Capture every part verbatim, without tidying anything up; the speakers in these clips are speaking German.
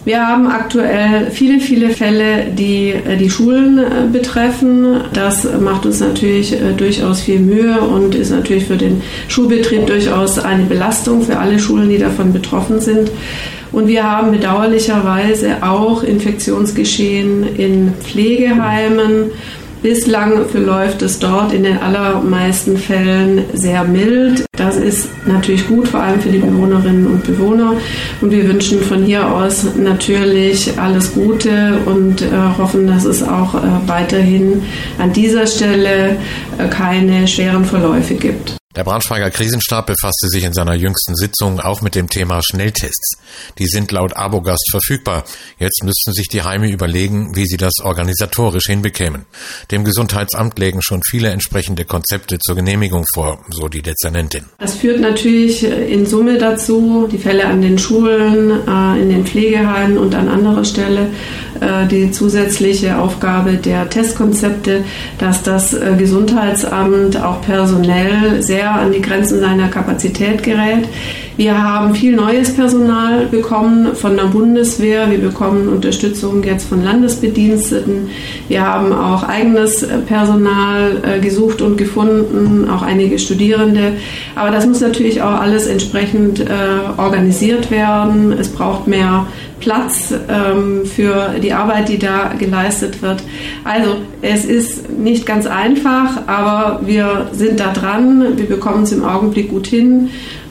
Wir haben aktuell viele, viele Fälle, die die Schulen betreffen. Das macht uns natürlich durchaus viel Mühe und ist natürlich für den Schulbetrieb durchaus eine Belastung für alle Schulen, die davon betroffen sind. Und wir haben bedauerlicherweise auch Infektionsgeschehen in Pflegeheimen. Bislang verläuft es dort in den allermeisten Fällen sehr mild. Das ist natürlich gut, vor allem für die Bewohnerinnen und Bewohner. Und wir wünschen von hier aus natürlich alles Gute und äh, hoffen, dass es auch äh, weiterhin an dieser Stelle äh, keine schweren Verläufe gibt. Der Braunschweiger Krisenstab befasste sich in seiner jüngsten Sitzung auch mit dem Thema Schnelltests. Die sind laut Abogast verfügbar. Jetzt müssten sich die Heime überlegen, wie sie das organisatorisch hinbekämen. Dem Gesundheitsamt legen schon viele entsprechende Konzepte zur Genehmigung vor, so die Dezernentin. Das führt natürlich in Summe dazu, die Fälle an den Schulen, in den Pflegeheimen und an anderer Stelle, die zusätzliche Aufgabe der Testkonzepte, dass das Gesundheitsamt auch personell sehr an die Grenzen seiner Kapazität gerät. Wir haben viel neues Personal bekommen von der Bundeswehr. Wir bekommen Unterstützung jetzt von Landesbediensteten. Wir haben auch eigenes Personal gesucht und gefunden, auch einige Studierende. Aber das muss natürlich auch alles entsprechend äh, organisiert werden. Es braucht mehr Platz ähm, für die Arbeit, die da geleistet wird. Also es ist nicht ganz einfach, aber wir sind da dran. Wir bekommen es im Augenblick gut hin,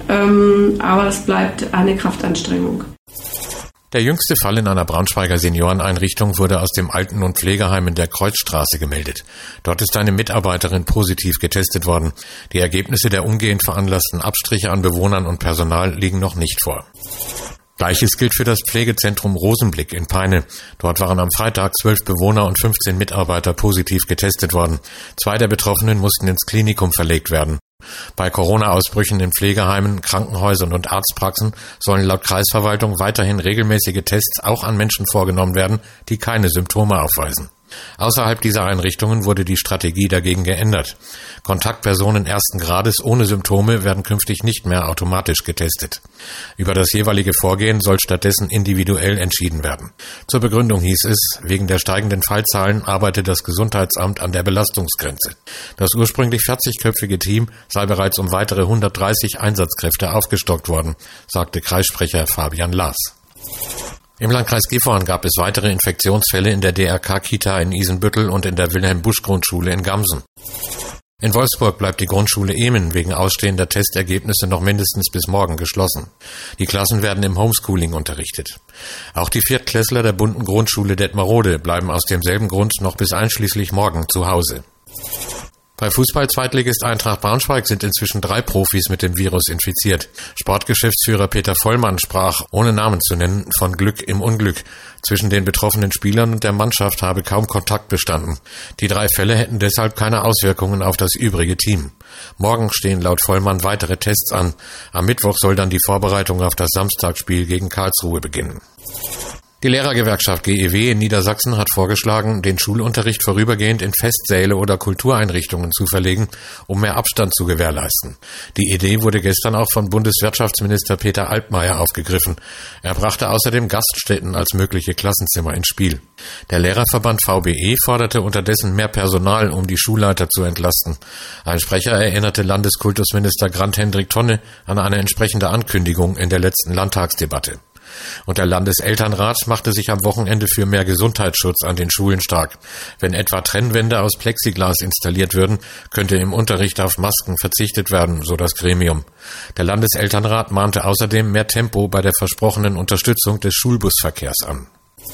ähm, aber es bleibt eine Kraftanstrengung. Der jüngste Fall in einer Braunschweiger Senioreneinrichtung wurde aus dem Alten- und Pflegeheim in der Kreuzstraße gemeldet. Dort ist eine Mitarbeiterin positiv getestet worden. Die Ergebnisse der umgehend veranlassten Abstriche an Bewohnern und Personal liegen noch nicht vor. Gleiches gilt für das Pflegezentrum Rosenblick in Peine. Dort waren am Freitag zwölf Bewohner und fünfzehn Mitarbeiter positiv getestet worden. Zwei der Betroffenen mussten ins Klinikum verlegt werden. Bei Corona-Ausbrüchen in Pflegeheimen, Krankenhäusern und Arztpraxen sollen laut Kreisverwaltung weiterhin regelmäßige Tests auch an Menschen vorgenommen werden, die keine Symptome aufweisen. Außerhalb dieser Einrichtungen wurde die Strategie dagegen geändert. Kontaktpersonen ersten Grades ohne Symptome werden künftig nicht mehr automatisch getestet. Über das jeweilige Vorgehen soll stattdessen individuell entschieden werden. Zur Begründung hieß es, wegen der steigenden Fallzahlen arbeite das Gesundheitsamt an der Belastungsgrenze. Das ursprünglich vierzigköpfige Team sei bereits um weitere hundertdreißig Einsatzkräfte aufgestockt worden, sagte Kreissprecher Fabian Laas. Im Landkreis Gifhorn gab es weitere Infektionsfälle in der D R K-Kita in Isenbüttel und in der Wilhelm-Busch-Grundschule in Gamsen. In Wolfsburg bleibt die Grundschule Ehmen wegen ausstehender Testergebnisse noch mindestens bis morgen geschlossen. Die Klassen werden im Homeschooling unterrichtet. Auch die Viertklässler der bunten Grundschule Detmarode bleiben aus demselben Grund noch bis einschließlich morgen zu Hause. Bei Fußball-Zweitligist Eintracht Braunschweig sind inzwischen drei Profis mit dem Virus infiziert. Sportgeschäftsführer Peter Vollmann sprach, ohne Namen zu nennen, von Glück im Unglück. Zwischen den betroffenen Spielern und der Mannschaft habe kaum Kontakt bestanden. Die drei Fälle hätten deshalb keine Auswirkungen auf das übrige Team. Morgen stehen laut Vollmann weitere Tests an. Am Mittwoch soll dann die Vorbereitung auf das Samstagsspiel gegen Karlsruhe beginnen. Die Lehrergewerkschaft G E W in Niedersachsen hat vorgeschlagen, den Schulunterricht vorübergehend in Festsäle oder Kultureinrichtungen zu verlegen, um mehr Abstand zu gewährleisten. Die Idee wurde gestern auch von Bundeswirtschaftsminister Peter Altmaier aufgegriffen. Er brachte außerdem Gaststätten als mögliche Klassenzimmer ins Spiel. Der Lehrerverband V B E forderte unterdessen mehr Personal, um die Schulleiter zu entlasten. Ein Sprecher erinnerte Landeskultusminister Grant-Hendrik Tonne an eine entsprechende Ankündigung in der letzten Landtagsdebatte. Und der Landeselternrat machte sich am Wochenende für mehr Gesundheitsschutz an den Schulen stark. Wenn etwa Trennwände aus Plexiglas installiert würden, könnte im Unterricht auf Masken verzichtet werden, so das Gremium. Der Landeselternrat mahnte außerdem mehr Tempo bei der versprochenen Unterstützung des Schulbusverkehrs an.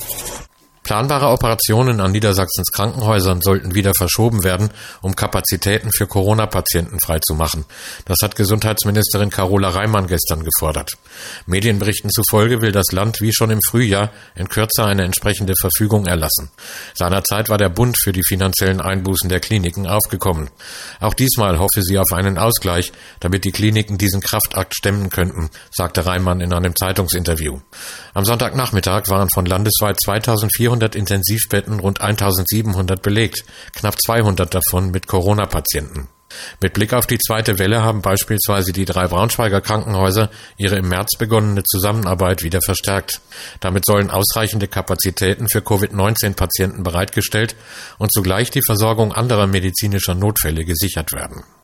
Planbare Operationen an Niedersachsens Krankenhäusern sollten wieder verschoben werden, um Kapazitäten für Corona-Patienten freizumachen. Das hat Gesundheitsministerin Carola Reimann gestern gefordert. Medienberichten zufolge will das Land wie schon im Frühjahr in Kürze eine entsprechende Verfügung erlassen. Seinerzeit war der Bund für die finanziellen Einbußen der Kliniken aufgekommen. Auch diesmal hoffe sie auf einen Ausgleich, damit die Kliniken diesen Kraftakt stemmen könnten, sagte Reimann in einem Zeitungsinterview. Am Sonntagnachmittag waren von landesweit zweitausendvierhundert Intensivbetten rund eintausendsiebenhundert belegt, knapp zweihundert davon mit Corona-Patienten. Mit Blick auf die zweite Welle haben beispielsweise die drei Braunschweiger Krankenhäuser ihre im März begonnene Zusammenarbeit wieder verstärkt. Damit sollen ausreichende Kapazitäten für Covid neunzehn Patienten bereitgestellt und zugleich die Versorgung anderer medizinischer Notfälle gesichert werden.